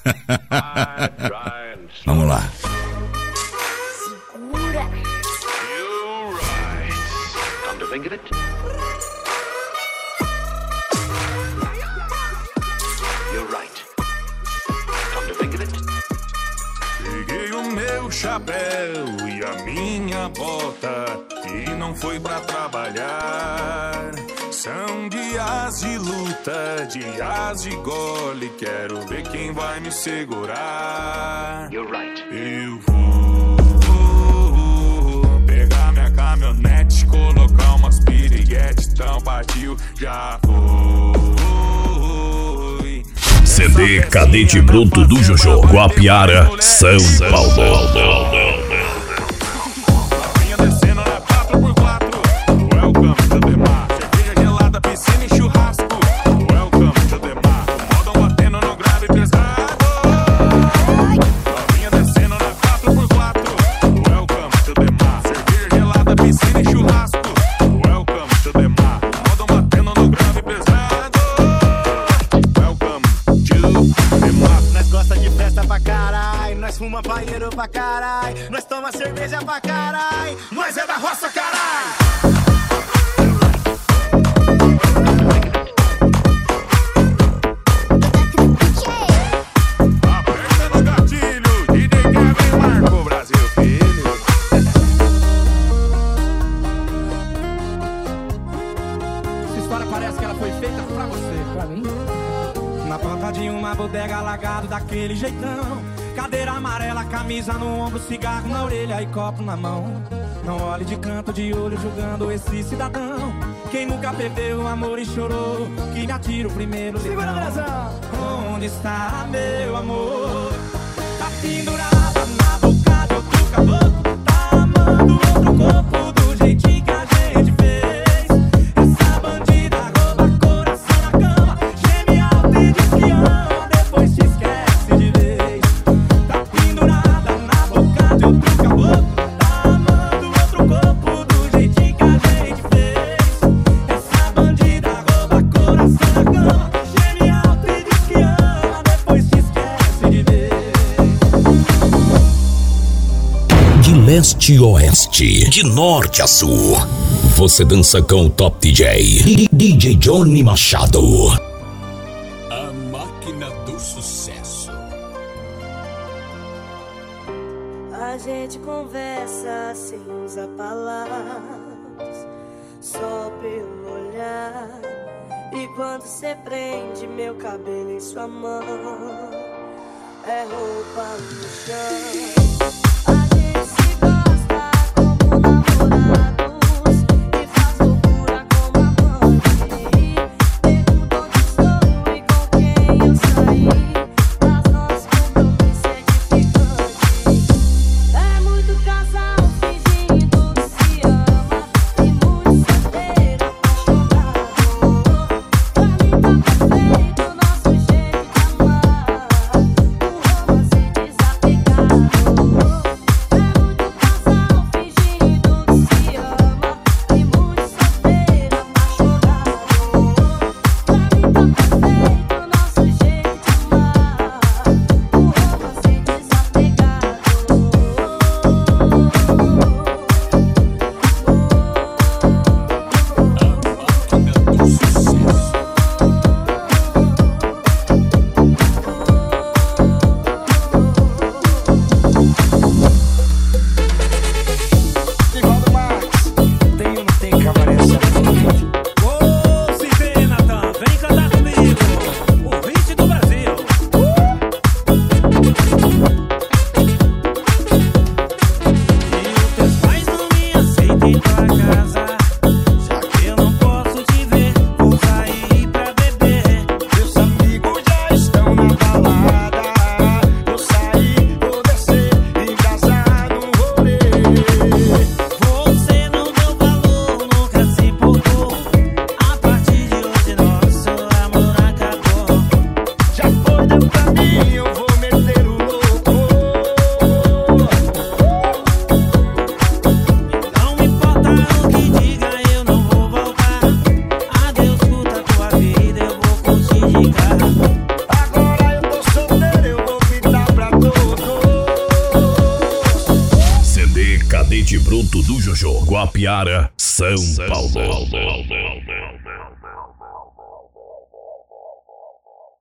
Vamos lá. Segura. You're right. Come to think of it. You're right. Come to think of it. Peguei o meu chapéu e a minha bota e não foi pra trabalhar. São dias de luta, dias de gole. Quero ver quem vai me segurar. You're right. Eu vou pegar minha caminhonete, colocar umas piriguetes, então partiu, já foi. CD Cadete Bruto do Jojo, Guapiara, São Paulo. Vinha descendo na 4x4. Welcome to the mar. Cerveja gelada, piscina e churrasco. Welcome to the mar. Modão batendo no grave pesado. Vinha descendo na 4x4. Welcome to the mar. Cerveja gelada, piscina e churrasco. Welcome to the mar. Modão batendo no grave pesado. Welcome to the mar. Nós gosta de festa pra carai, nós fuma paieiro pra carai, nós toma cerveja pra carai, nós é da roça, carai. Aperta no gatilho, DJ Kevin Marco, Brasil, filho. Essa história parece que ela foi feita pra você, pra mim. Na porta de uma bodega, alagado daquele jeitão. Cadeira amarela, camisa no ombro, cigarro na orelha e copo na mão. Não olhe de canto de olho julgando esse cidadão. Quem nunca perdeu o amor e chorou, que me atira o primeiro litrão. Onde está meu amor? Tá pendurada na boca de outro caboclo. Tá amando outro corpo do jeitinho que a gente fez. Essa bandida rouba coração na cama, geme alto e diz que ama, depois te esquece de vez. Tá pendurada na boca de outro caboclo. Tá amando outro corpo do jeitinho que a gente fez. Essa bandida rouba coração na cama, geme alto e diz que ama, depois te esquece de vez. De leste a oeste, de norte a sul, você dança com o Top DJ, DJ Johnny Machado. A máquina do sucesso. A gente conversa sem usar palavras, só pelo olhar. E quando cê prende meu cabelo em sua mão, é roupa no chão. A gente se gosta como namorados e faz loucura como amante. Pergunta onde estou e com quem eu saí, mas nosso compromisso é edificante. É muito casal fingindo que se ama e muito solteiro apaixonado. Pra mim tá perfeito o nosso jeito de amar, um romance desapegado. Dudu Jojo, Guapiara, São Paulo.